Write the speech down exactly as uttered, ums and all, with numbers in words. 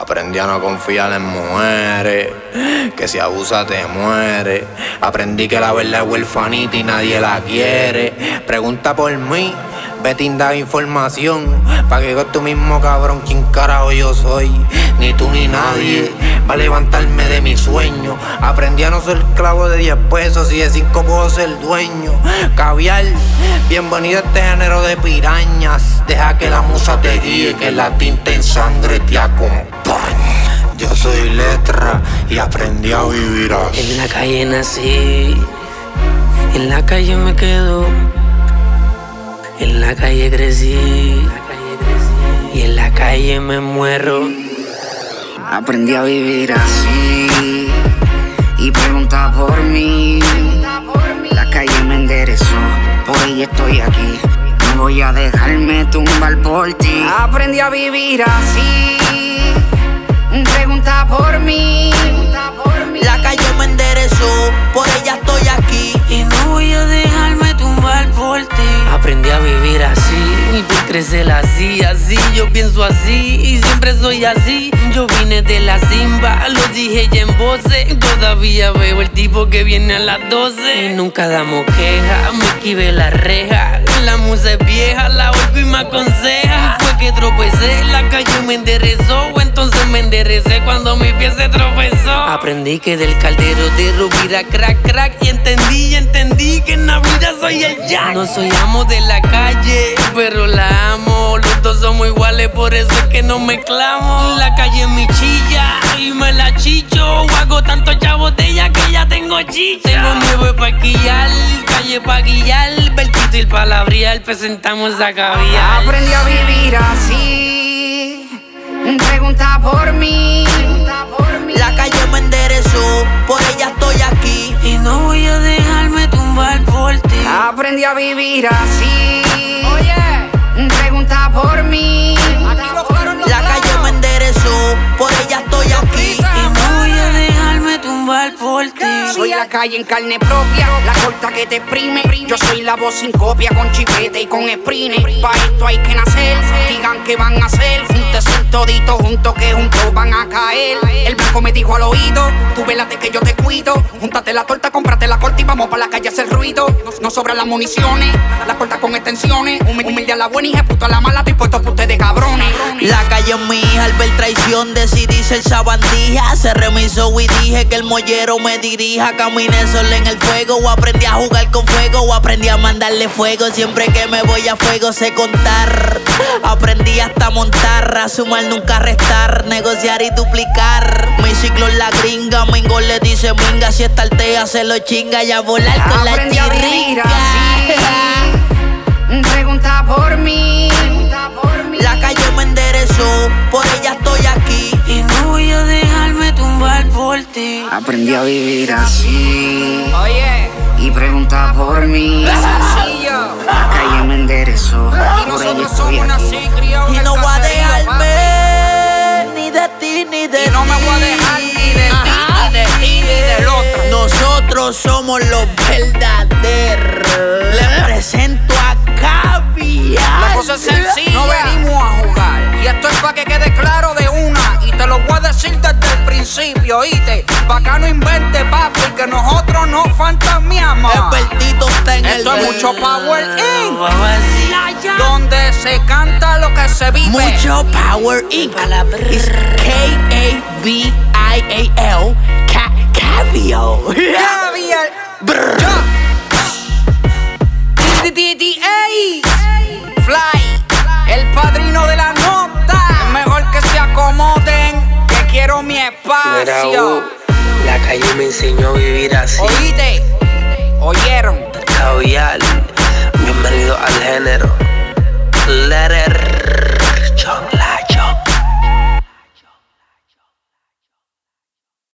Aprendí a no confiar en mujeres, que si abusa te muere. Aprendí que la verdad es huerfanita y nadie la quiere. Pregunta por mí, vete indaga información, pa' que con tu mismo cabrón, ¿quién carajo yo soy? Ni tú ni nadie va a levantarme de mi sueño. Aprendí a no ser esclavo de diez pesos y de cinco puedo ser dueño. Caviar, bienvenido a este género de pirañas. Deja que la musa te guíe, que la tinta en sangre te acompañe. Yo soy letra y aprendí a vivir así. En la calle nací, en la calle me quedo, en la calle crecí y en la calle me muero. Aprendí a vivir así y pregunta por mí. La calle me enderezó, por ella estoy aquí. No voy a dejarme tumbar por ti. Aprendí a vivir así, pregunta por mí. La calle me enderezó, por ella estoy aquí. Y no voy a dejarme tumbar por ti. Aprendí a vivir así, mi piel crece así, así. Yo pienso así y siempre soy así. Yo vine de la Simba, lo dije ya en voces. Todavía veo el tipo que viene a las doce. Y nunca damos queja, me esquivé la reja. La musa es vieja, la oigo y me aconseja. Fue que tropecé, la calle me enderezó. O entonces me enderecé cuando mi pie se tropezó. Aprendí que del caldero de Rubira crack crack. Y entendí, entendí que en la vida soy el Jack. No soy amo de la calle, pero la amo. Los dos somos iguales, por eso es que no mezclamos. La calle es mi chilla y me la chicho. Hago tanto chavo de ella que ya tengo chicha. Tengo miedo pa' guiar, calle pa' guiar. Bertito y el palabrial, presentamos a caviar. Aprendí a vivir así, pregunta por mí. La calle me enderezó, por ella estoy aquí. Y no voy a dejarme tumbar por ti. Aprendí a vivir así, oye, pregunta por mí. La calle me enderezó, por ella estoy aquí. Y no voy a dejarme tumbar por ti. Soy la calle en carne propia, la corta que te exprime. Yo soy la voz sin copia, con chipete y con sprine. Pa' esto hay que nacer, digan que van a hacer. Júntese todito juntos que juntos van a caer. El blanco me dijo al oído, tú velate que yo te cuido. Júntate la torta, cómprate la corta y vamos pa' la calle a hacer ruido. No, no sobran las municiones, la corta con extensiones. Humilde a la buena y ejecuto a la mala, estoy puesto pa' ustedes cabrones. La calle es mi hija, al ver traición decidí ser sabandija. Se remisó y dije que el mollero me dirija. Caminé solo en el fuego, o aprendí a jugar con fuego, o aprendí a mandarle fuego. Siempre que me voy a fuego sé contar. Aprendí hasta montar, a sumar nunca restar, negociar y duplicar. Mi ciclo es la gringa, Mingo le dice minga. Si esta altea se lo chinga y a volar con la Aprendí a vivir así, pregunta por mí. La calle me enderezó, por ella estoy aquí. Y no voy a dejarme tumbar por ti. Aprendí a vivir así, oye, y pregunta por mí. Sencillo. La calle me enderezó, por ella estoy aquí. Y no voy a dejarme ni de ti ni de ti. Y no me voy a dejar ni de ti, ni de ti, ni del otro. Nosotros somos los verdaderos. Le presento a Caviar. La cosa es sencilla, no venimos a jugar. Y esto es pa' que quede claro de una. Y te lo voy a decir desde el principio, ¿oíste? Pa' acá no invente, papi, que nosotros no fantasmeamos. El Bertito está en esto el es mucho Power incorporated. Vamos Donde se canta lo que se vive. Mucho Power incorporated. It's K A V I A L. Caviar. Caviar. T T A Fly, el padrino de la nota. Es mejor que se acomoden, que quiero mi espacio. La calle me enseñó a vivir así. Oíste, oyeron. Caviar, bienvenido al género. Letter Chocolate.